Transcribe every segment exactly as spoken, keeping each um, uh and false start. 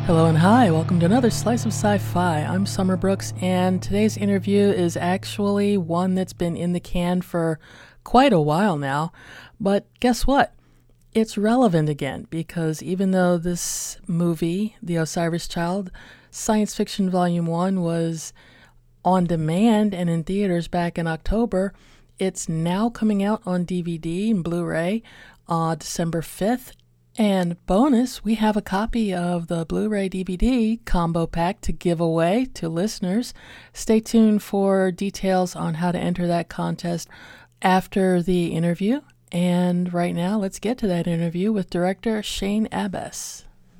Hello and hi, welcome to another Slice of Sci-Fi. I'm Summer Brooks, and today's interview is actually one that's been in the can for quite a while now. But guess what? It's relevant again, because even though this movie, The Osiris Child, Science Fiction Volume one, was on demand and in theaters back in October, it's now coming out on D V D and Blu-ray on December fifth. And bonus, we have a copy of the Blu-ray D V D combo pack to give away to listeners. Stay tuned for details on how to enter that contest after the interview. And right now, let's get to that interview with director Shane Abbas.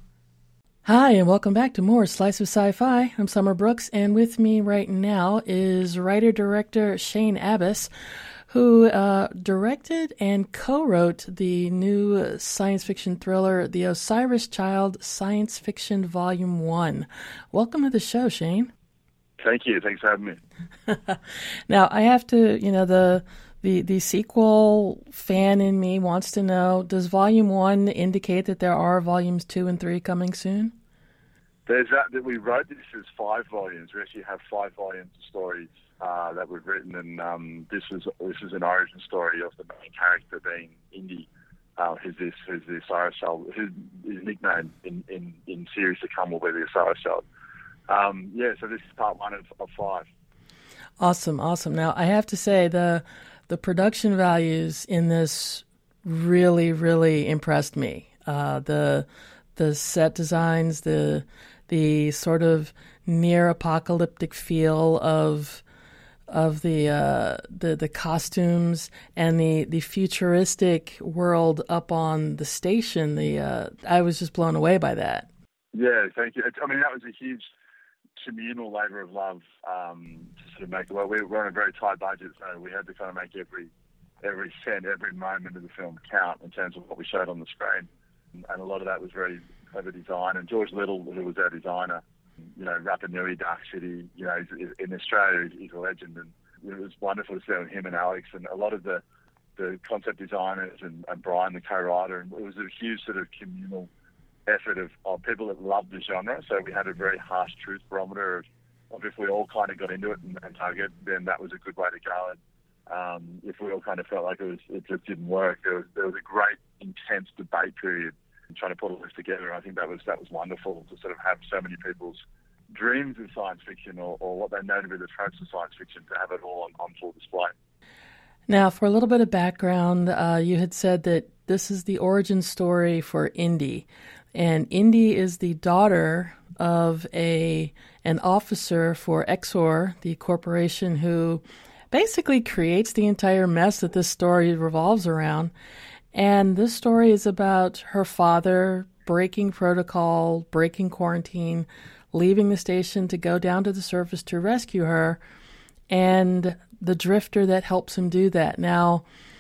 Hi, and welcome back to more Slice of Sci-Fi. I'm Summer Brooks, and with me right now is writer-director Shane Abbas, who uh, directed and co-wrote the new science fiction thriller, The Osiris Child, Science Fiction Volume one. Welcome to the show, Shane. Thank you. Thanks for having me. Now, I have to, you know, the, the the sequel fan in me wants to know, does Volume one indicate that there are Volumes two and three coming soon? There's that, that we wrote this as five volumes. We actually have five volumes of stories uh, that we've written, and um, this was this is an origin story of the main character being Indy, uh, who's this who's the Osiris Child. His, his nickname in, in, in series to come will be the Osiris Child. Um, yeah, so this is part one of, of five. Awesome, awesome. Now I have to say the the production values in this really, really impressed me. Uh, the the set designs, the the sort of near apocalyptic feel of of the uh, the the costumes and the, the futuristic world up on the station. The uh, I was just blown away by that. Yeah, thank you. I mean, that was a huge communal labour of love um, to sort of make it. Well, we were on a very tight budget, so we had to kind of make every every cent, every moment of the film count in terms of what we showed on the screen. And a lot of that was very clever design. And George Little, who was our designer, you know, Rapa Nui, Dark City, you know, he's, in Australia, he's a legend. And it was wonderful to see with him and Alex and a lot of the, the concept designers and, and Brian, the co-writer. And it was a huge sort of communal effort of, of people that loved the genre. So we had a very harsh truth barometer of, of if we all kind of got into it and, and target, then that was a good way to go. And um, if we all kind of felt like it was, it just didn't work, there was, there was a great, intense debate period trying to put all this together. I think that was that was wonderful to sort of have so many people's dreams of science fiction or, or what they know to be the tropes of science fiction to have it all on, on full display. Now, for a little bit of background, uh, you had said that this is the origin story for Indy, and Indy is the daughter of a an officer for Exor, the corporation who basically creates the entire mess that this story revolves around. And this story is about her father breaking protocol, breaking quarantine, leaving the station to go down to the surface to rescue her, and the drifter that helps him do that. Now,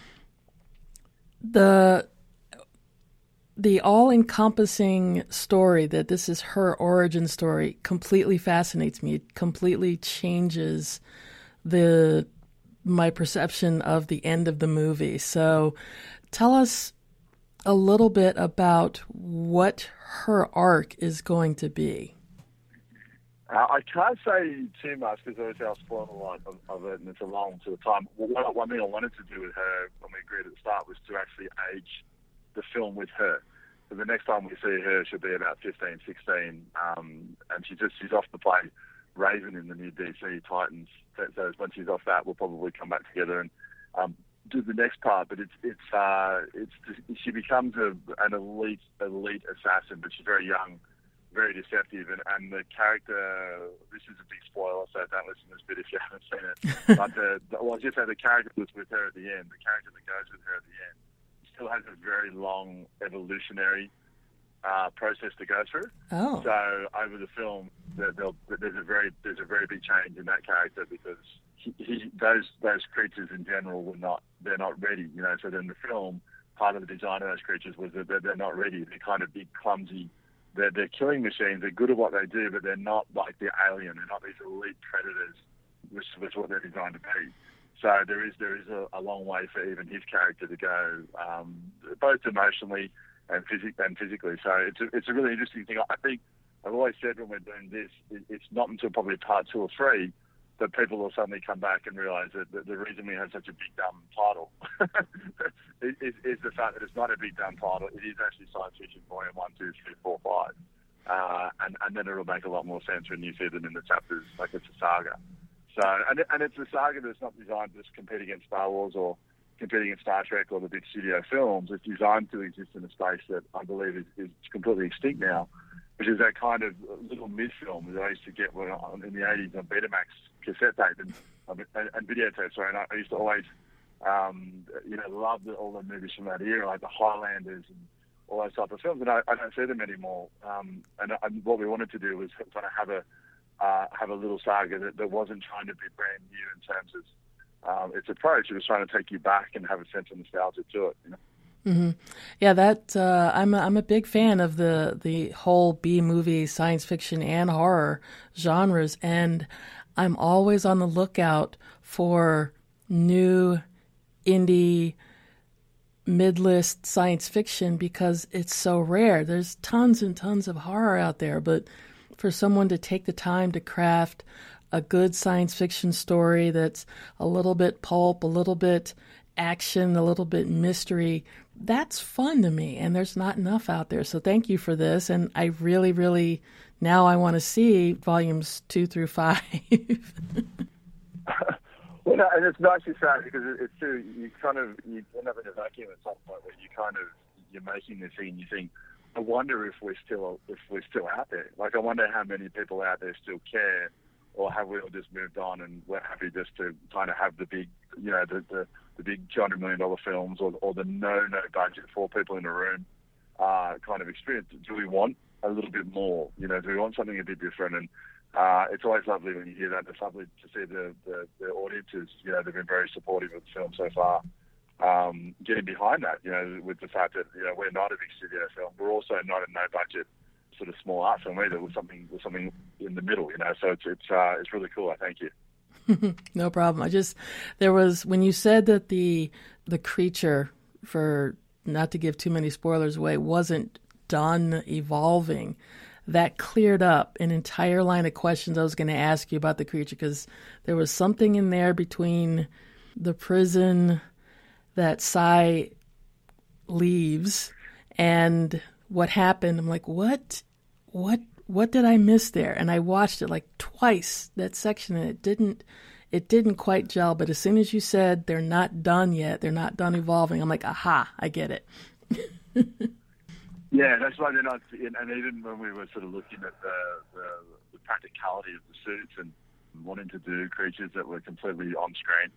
the the all-encompassing story that this is her origin story completely fascinates me. It completely changes the my perception of the end of the movie. So tell us a little bit about what her arc is going to be. Uh, I can't say too much because obviously I'll spoil a lot of, of it and it's a long sort of time. Well, one thing I wanted to do with her when we agreed at the start was to actually age the film with her. So the next time we see her, she'll be about fifteen, sixteen, um, and she just she's off to play Raven in the new D C Titans. So, so when she's off that, we'll probably come back together and um, do the next part. But it's it's uh, it's she becomes a, an elite elite assassin, but she's very young, very deceptive, and, and the character. This is a big spoiler, so don't listen to this bit if you haven't seen it. But the, the, well, I just say the character that's with her at the end, the character that goes with her at the end, still has a very long evolutionary Uh, process to go through. Oh. So over the film, there's a very there's a very big change in that character because he, he, those those creatures in general were not they're not ready. You know, so then the film part of the design of those creatures was that they're, they're not ready. They're kind of big, clumsy. They're they're killing machines. They're good at what they do, but they're not like the alien. They're not these elite predators, which is what they're designed to be. So there is there is a, a long way for even his character to go, um, both emotionally and, physic- and physically. So it's a, it's a really interesting thing. I think I've always said when we're doing this, it, it's not until probably part two or three that people will suddenly come back and realise that the, the reason we have such a big dumb title is, is the fact that it's not a big dumb title. It is actually science fiction volume one, two, three, four, five, uh, and and then it'll make a lot more sense when you see them in the chapters. Like it's a saga. So and and it's a saga that's not designed to just compete against Star Wars or compete against Star Trek or the big studio films. It's designed to exist in a space that I believe is, is completely extinct now, which is that kind of little mid-film that I used to get when I, in the eighties on Betamax cassette tape and, and, and videotape. Sorry, and I, I used to always, um, you know, love the, all the movies from that era, like the Highlanders and all those type of films. And I, I don't see them anymore. Um, and, and what we wanted to do was kind of have a uh, have a little saga that, that wasn't trying to be brand new in terms of um, its approach. It was trying to take you back and have a sense of nostalgia to it. You know. Mm-hmm. Yeah, that uh, I'm a, I'm a big fan of the the whole B movie, science fiction and horror genres, and I'm always on the lookout for new indie mid-list science fiction because it's so rare. There's tons and tons of horror out there, but for someone to take the time to craft a good science fiction story that's a little bit pulp, a little bit action, a little bit mystery, that's fun to me, and there's not enough out there. So thank you for this, and I really, really, now I want to see volumes two through five. Well, no, and it's nicely sad because it's too, you kind of, you end up in a vacuum at some point where you kind of, you're making this thing and you think, I wonder if we're still, if we're still out there. Like, I wonder how many people out there still care, or have we all just moved on and we're happy just to kind of have the big, you know, the, the, the big two hundred million dollars films or, or the no, no budget, four people in a room uh, kind of experience. Do we want a little bit more? You know, do we want something a bit different? And uh, it's always lovely when you hear that. It's lovely to see the, the, the audiences, you know, they've been very supportive of the film so far. Um, getting behind that, you know, with the fact that, you know, we're not a big studio film. We're also not a no budget sort of small art film either. With something, with something in the middle, you know. So it's it's uh, it's really cool. I thank you. No problem. I just there was when you said that the the creature, for not to give too many spoilers away, wasn't done evolving. That cleared up an entire line of questions I was going to ask you about the creature, because there was something in there between the prison that Sai leaves and what happened. I'm like, what, what, what did I miss there? And I watched it like twice, that section, and it didn't, it didn't quite gel. But as soon as you said they're not done yet, they're not done evolving, I'm like, aha, I get it. Yeah, that's why they're not. And even when we were sort of looking at the, the, the practicality of the suits and wanting to do creatures that were completely on screen,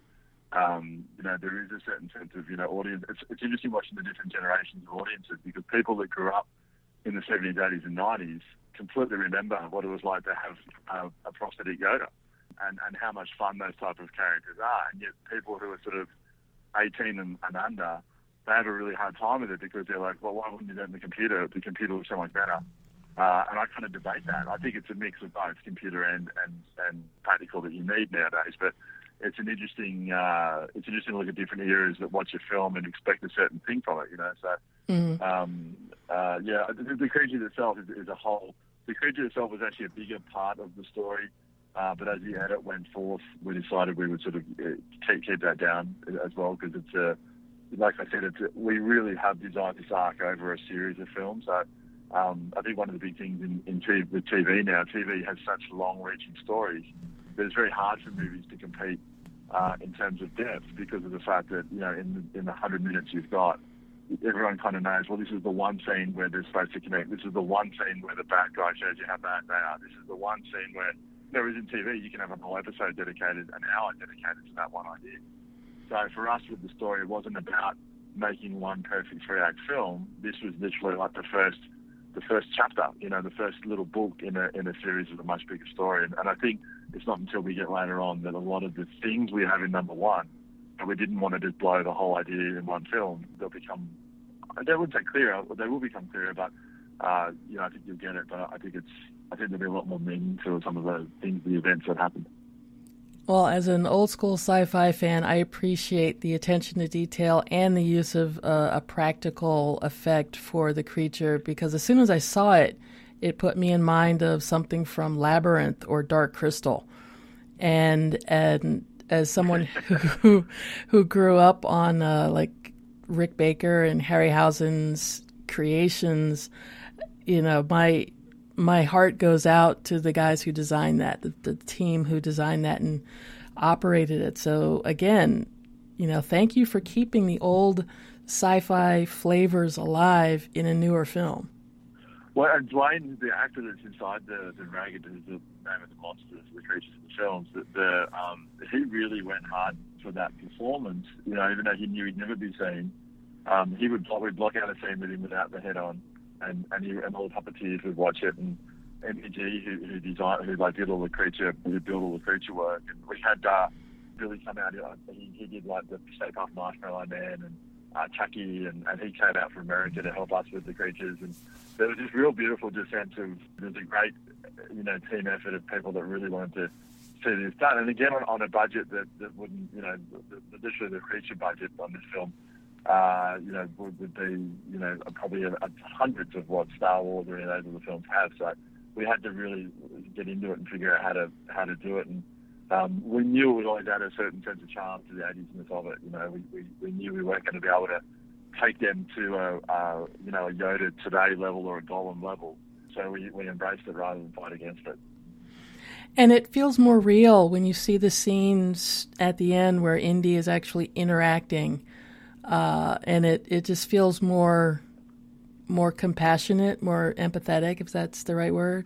um, you know, there is a certain sense of, you know, audience. It's, it's interesting watching the different generations of audiences, because people that grew up in the seventies, eighties, and nineties completely remember what it was like to have a, a prosthetic Yoda, and, and how much fun those type of characters are. And yet, people who are sort of eighteen and, and under, they have a really hard time with it, because they're like, well, why wouldn't you do it in the computer? The computer looks so much better. Uh, and I kind of debate that. I think it's a mix of both computer and, and, and practical that you need nowadays. But it's an interesting uh, it's interesting to look at different eras that watch a film and expect a certain thing from it, you know. So, mm-hmm. um, uh, yeah, the, the creature itself is, is a whole. The creature itself was actually a bigger part of the story. Uh, but as the edit went forth, we decided we would sort of uh, keep, keep that down as well, because it's a, like I said, it's, we really have designed this arc over a series of films. So um, I think one of the big things in, in T V, with T V now, T V has such long-reaching stories that it's very hard for movies to compete uh, in terms of depth, because of the fact that, you know, in the, in the one hundred minutes you've got, everyone kind of knows, well, this is the one scene where they're supposed to connect. This is the one scene where the bad guy shows you how bad they are. This is the one scene where, there is in T V, you can have a whole episode dedicated, an hour dedicated to that one idea. So for us with the story, it wasn't about making one perfect three-act film. This was literally like the first, the first chapter, you know, the first little book in a in a series of a much bigger story. And, and I think it's not until we get later on that a lot of the things we have in number one, and we didn't want to just blow the whole idea in one film, they'll become, they wouldn't say clearer, they will become clearer, but uh, you know, I think you'll get it. But I think it's, I think there'll be a lot more meaning to some of the things, the events that happened. Well, as an old school sci-fi fan, I appreciate the attention to detail and the use of uh, a practical effect for the creature, because as soon as I saw it, it put me in mind of something from Labyrinth or Dark Crystal. And and as someone who who grew up on uh, like Rick Baker and Harryhausen's creations, you know, my my heart goes out to the guys who designed that, the, the team who designed that and operated it. So again, you know, thank you for keeping the old sci-fi flavors alive in a newer film. Well, and Dwayne, the actor that's inside the, the ragged, is the name of the monsters, the creatures in the films, the, the, um, he really went hard for that performance. You know, even though he knew he'd never be seen, um, he would we'd block out a scene with him without the head on, and and, he, and all the puppeteers would watch it, and M P G, who, who designed, who like did all the creature, who built all the creature work, and we had uh, Billy come out. He, he did like the Stay Puft Marshmallow Man and uh, Chucky, and, and he came out from America to help us with the creatures, and there was this real beautiful just sense of there's a great, you know, team effort of people that really wanted to see this done, and again on, on a budget that, that wouldn't, you know, the, the, literally the creature budget on this film, uh, you know, would, would be, you know, probably a, a hundreds of what Star Wars or any of those other films have. So we had to really get into it and figure out how to how to do it, and um, we knew it would always add a certain sense of charm to the eighties-ness of it. You know, we, we, we knew we weren't going to be able to take them to a, a you know a Yoda today level or a Gollum level, so we we embraced it rather than fight against it. And it feels more real when you see the scenes at the end where Indy is actually interacting, uh, and it, it just feels more more compassionate, more empathetic, if that's the right word.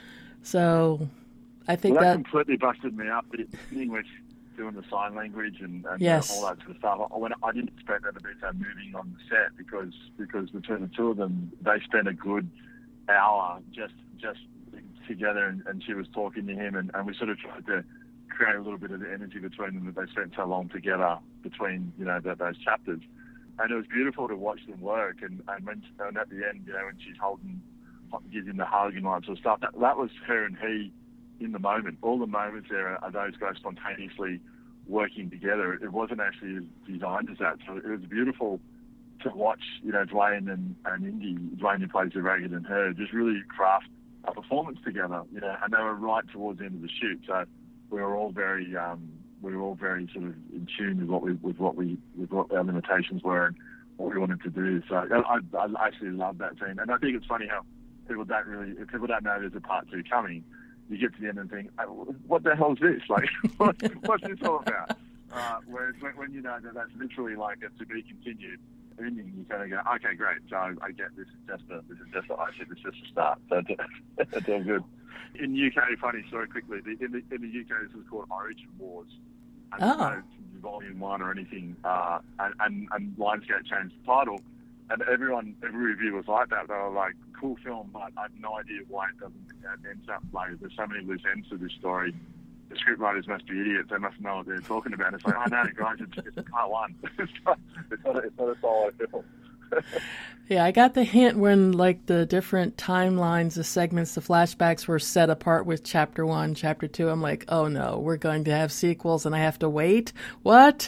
So I think well, that, that completely busted me up. The English doing the sign language and, and yes. all that sort of stuff. I, when, I didn't expect that to be so moving on the set because because between the two of them, they spent a good hour just just together, and, and she was talking to him, and, and we sort of tried to create a little bit of the energy between them that they spent so long together between, you know, the, those chapters. And it was beautiful to watch them work, and, and, when, and at the end, you know, when she's holding, gives him the hug and all that sort of stuff, that, that was her and he in the moment. All the moments there are, are those guys spontaneously working together. It wasn't actually designed as that, so it was beautiful to watch, you know, Dwayne and, and Indy, Dwayne who plays the ragged and her, just really craft a performance together, you know, and they were right towards the end of the shoot, so we were all very, um, we were all very sort of in tune with what we, with what we, with what our limitations were and what we wanted to do. So I, I actually love that scene, and I think it's funny how people don't really, if people don't know there's a part two coming, you get to the end and think, what the hell is this? Like, what, what's this all about? Uh, whereas when, when you know that that's literally like a to be continued ending, you kind of go, okay, great. So I, I get this is just a, this is just a, I said this is just a start. So it's, it's all good. In the U K, funny story quickly. The, in, the, in the U K, this is called Origin Wars. And oh. No volume one or anything, uh, and, and, and Lionsgate changed the title, and everyone, every review was like that. They were like, cool film, but I have no idea why it doesn't uh, end up like there's so many loose ends to this story. The scriptwriters must be idiots. They must know what they're talking about. It's like, oh no, guys, it's, it's part one. it's, not, it's, not a, it's not a solo film. Yeah, I got the hint when, like, the different timelines, the segments, the flashbacks were set apart with chapter one, chapter two. I'm like, oh no, we're going to have sequels and I have to wait? What?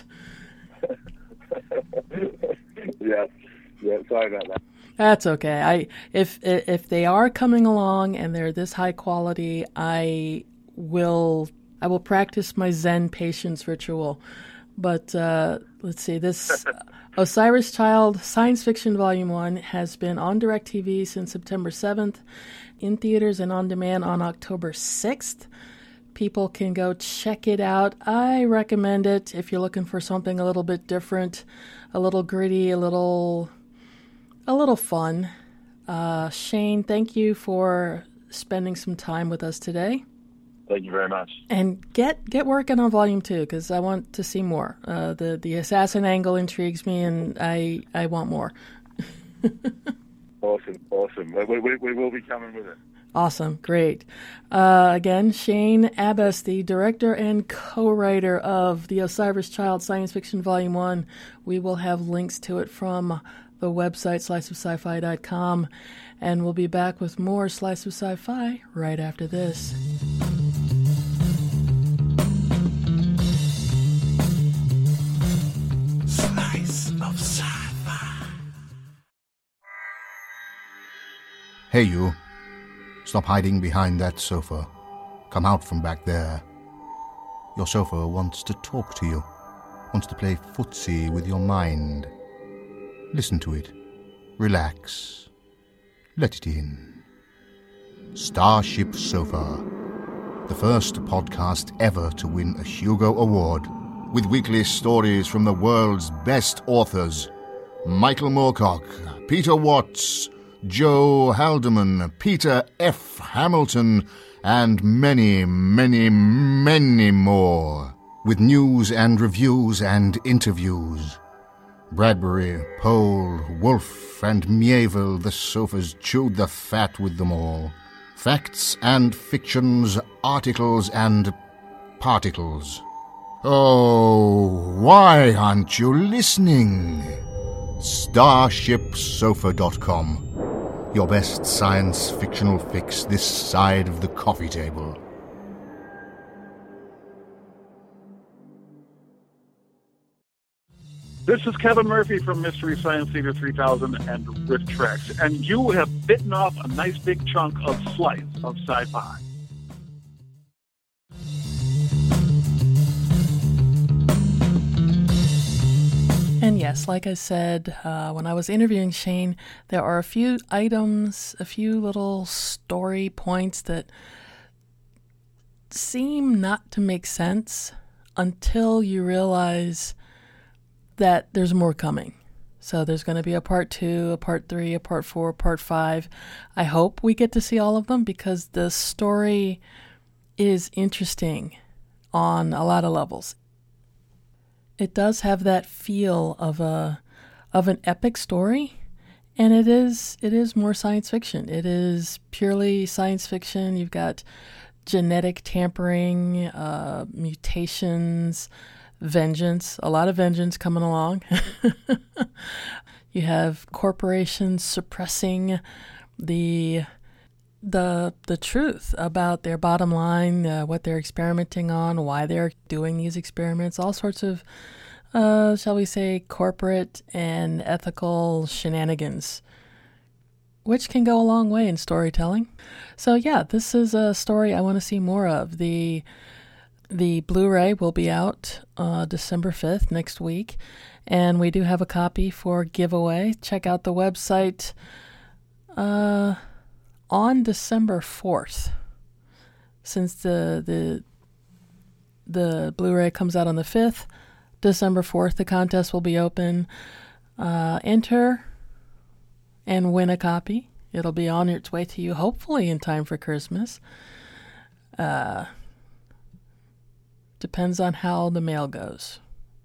yeah, yeah, sorry about that. That's okay. I if if they are coming along and they're this high quality, I will I will practice my Zen patience ritual. But uh, let's see, this Osiris Child Science Fiction Volume one has been on DirecTV since September seventh, in theaters and on demand on October sixth. People can go check it out. I recommend it if you're looking for something a little bit different, a little gritty, a little, a little fun. Uh, Shane, thank you for spending some time with us today. Thank you very much. And get get working on Volume Two because I want to see more. Uh, the the assassin angle intrigues me, and I I want more. Awesome, awesome. We, we we will be coming with it. Awesome, great. Uh, again, Shane Abbas, the director and co-writer of the Osiris Child Science Fiction Volume One. We will have links to it from the website slice of sci fi dot com, and we'll be back with more Slice of Sci-Fi right after this. Slice of Sci-Fi. Hey, you. Stop hiding behind that sofa. Come out from back there. Your sofa wants to talk to you, wants to play footsie with your mind. Listen to it. Relax. Let it in. Starship Sofa, the first podcast ever to win a Hugo Award, with weekly stories from the world's best authors. Michael Moorcock, Peter Watts, Joe Haldeman, Peter F. Hamilton, and many, many, many more, with news and reviews and interviews. Bradbury, Pohl, Wolfe, and Mieville, the sofas chewed the fat with them all. Facts and fictions, articles and particles. Oh, why aren't you listening? starship sofa dot com. Your best science fictional fix this side of the coffee table. This is Kevin Murphy from Mystery Science Theater three thousand and RiffTrax, and you have bitten off a nice big chunk of slice of sci-fi. And yes, like I said, uh, when I was interviewing Shane, there are a few items, a few little story points that seem not to make sense until you realize that there's more coming. So there's going to be a part two, a part three, a part four, part five. I hope we get to see all of them because the story is interesting on a lot of levels. It does have that feel of a of an epic story, and it is it is more science fiction. It is purely science fiction. You've got genetic tampering, uh, mutations, vengeance, a lot of vengeance coming along. You have corporations suppressing the the the truth about their bottom line, uh, what they're experimenting on, why they're doing these experiments, all sorts of, uh, shall we say, corporate and ethical shenanigans, which can go a long way in storytelling. So yeah, this is a story I want to see more of. The The Blu-ray will be out uh, December fifth, next week, and we do have a copy for giveaway. Check out the website uh, on December fourth. Since the, the, the Blu-ray comes out on the fifth, December fourth, the contest will be open. Uh, enter and win a copy. It'll be on its way to you, hopefully in time for Christmas. Uh... Depends on how the mail goes.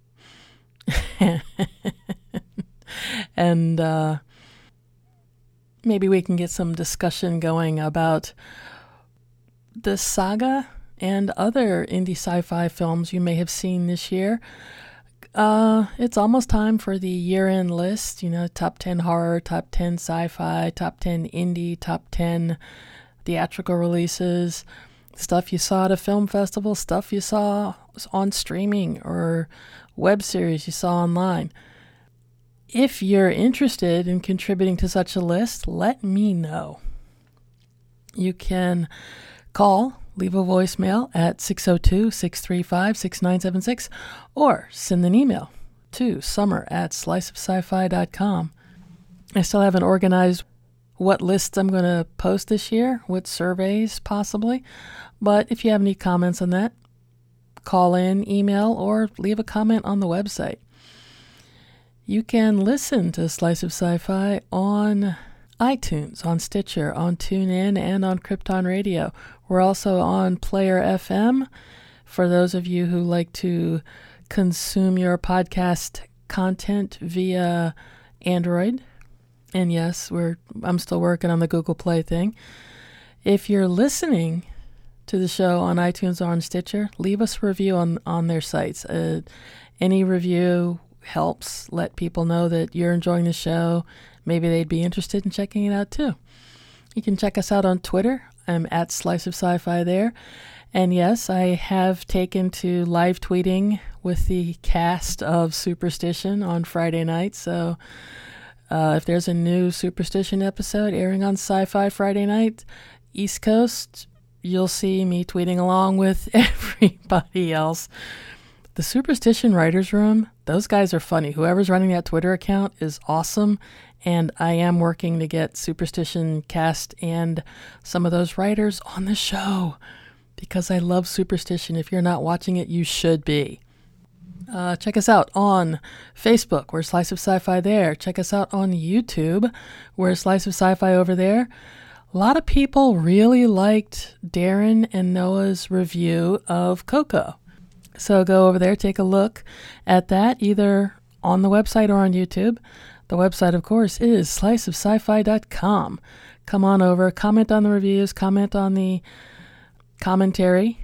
And uh, maybe we can get some discussion going about the saga and other indie sci-fi films you may have seen this year. Uh, it's almost time for the year-end list, you know, top ten horror, top ten sci-fi, top ten indie, top ten theatrical releases. Stuff you saw at a film festival, stuff you saw on streaming or web series you saw online. If you're interested in contributing to such a list, let me know. You can call, leave a voicemail at six oh two, six three five, six nine seven six or send an email to summer at slice of sci fi dot com. I still haven't organized what lists I'm going to post this year, what surveys possibly. But if you have any comments on that, call in, email, or leave a comment on the website. You can listen to Slice of Sci-Fi on iTunes, on Stitcher, on TuneIn, and on Krypton Radio. We're also on Player F M for those of you who like to consume your podcast content via Android. And yes, we're I'm still working on the Google Play thing. If you're listening to the show on iTunes or on Stitcher, leave us a review on, on their sites. Uh, any review helps let people know that you're enjoying the show. Maybe they'd be interested in checking it out too. You can check us out on Twitter. I'm at Slice of Sci-Fi there. And yes, I have taken to live tweeting with the cast of Superstition on Friday night. So Uh, if there's a new Superstition episode airing on Sci-Fi Friday night, East Coast, you'll see me tweeting along with everybody else. The Superstition Writers Room, those guys are funny. Whoever's running that Twitter account is awesome, and I am working to get Superstition cast and some of those writers on the show because I love Superstition. If you're not watching it, you should be. Uh, check us out on Facebook. We're Slice of Sci-Fi there. Check us out on YouTube. We're Slice of Sci-Fi over there. A lot of people really liked Darren and Noah's review of Coco. So go over there, take a look at that, either on the website or on YouTube. The website, of course, is slice of sci fi dot com. Come on over, comment on the reviews, comment on the commentary.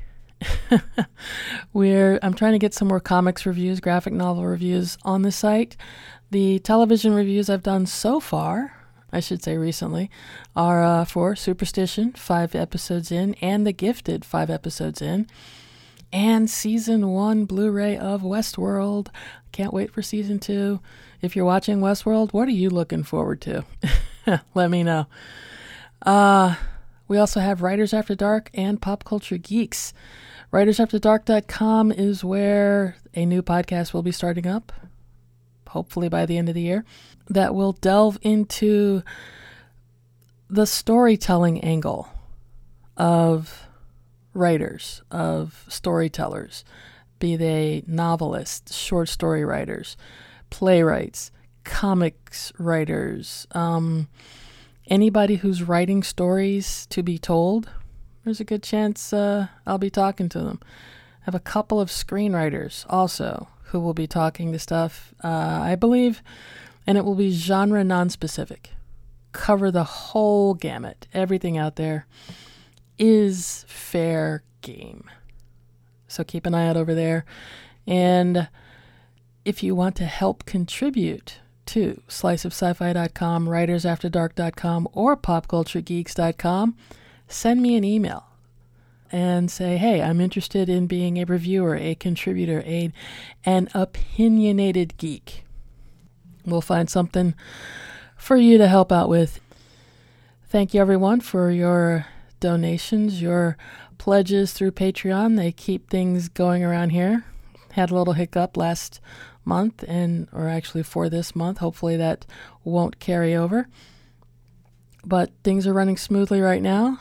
We're I'm trying to get some more comics reviews, graphic novel reviews on the site. The television reviews I've done so far, I should say recently, are uh, for Superstition, five episodes in, and The Gifted, five episodes in. And season one Blu-ray of Westworld. Can't wait for season two. If you're watching Westworld, what are you looking forward to? Let me know. Uh, we also have Writers After Dark and Pop Culture Geeks. writers after dark dot com is where a new podcast will be starting up, hopefully by the end of the year, that will delve into the storytelling angle of writers, of storytellers, be they novelists, short story writers, playwrights, comics writers, um, anybody who's writing stories to be told. There's a good chance uh, I'll be talking to them. I have a couple of screenwriters also who will be talking to stuff, uh, I believe, and it will be genre non-specific. Cover the whole gamut. Everything out there is fair game. So keep an eye out over there. And if you want to help contribute to slice of sci fi dot com, writers after dark dot com, or pop culture geeks dot com, send me an email and say, hey, I'm interested in being a reviewer, a contributor, a, an opinionated geek. We'll find something for you to help out with. Thank you, everyone, for your donations, your pledges through Patreon. They keep things going around here. Had a little hiccup last month, and or actually for this month. Hopefully that won't carry over. But things are running smoothly right now.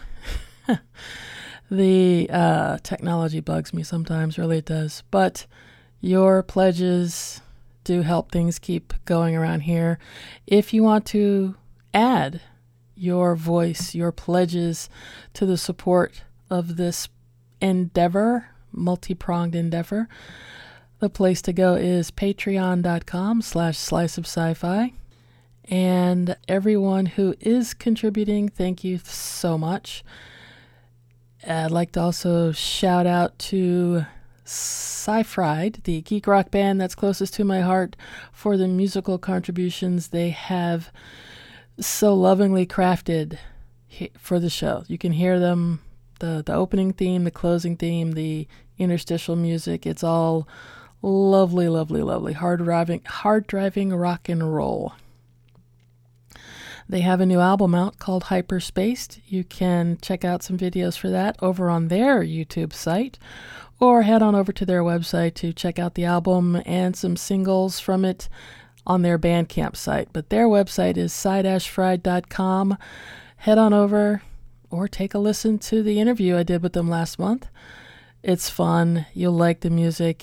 The uh, technology bugs me sometimes, really it does. But your pledges do help things keep going around here. If you want to add your voice, your pledges to the support of this endeavor, multi-pronged endeavor, the place to go is patreon.com slash slice of sci-fi. And everyone who is contributing, thank you so much. I'd like to also shout out to Sci-Fried, the geek rock band that's closest to my heart, for the musical contributions they have so lovingly crafted for the show. You can hear them, the, the opening theme, the closing theme, the interstitial music. It's all lovely, lovely, lovely. Hard driving, hard driving rock and roll. They have a new album out called Hyperspaced. You can check out some videos for that over on their YouTube site, or head on over to their website to check out the album and some singles from it on their Bandcamp site. But their website is sci dash fried dot com. Head on over or take a listen to the interview I did with them last month. It's fun. You'll like the music.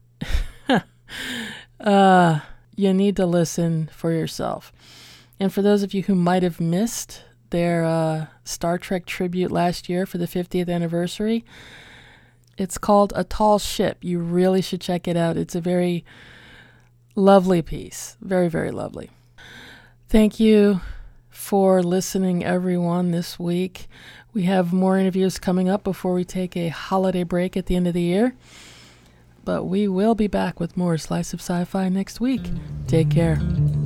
uh, you need to listen for yourself. And for those of you who might have missed their uh, Star Trek tribute last year for the fiftieth anniversary, it's called A Tall Ship. You really should check it out. It's a very lovely piece. Very, very lovely. Thank you for listening, everyone, this week. We have more interviews coming up before we take a holiday break at the end of the year. But we will be back with more Slice of Sci-Fi next week. Take care.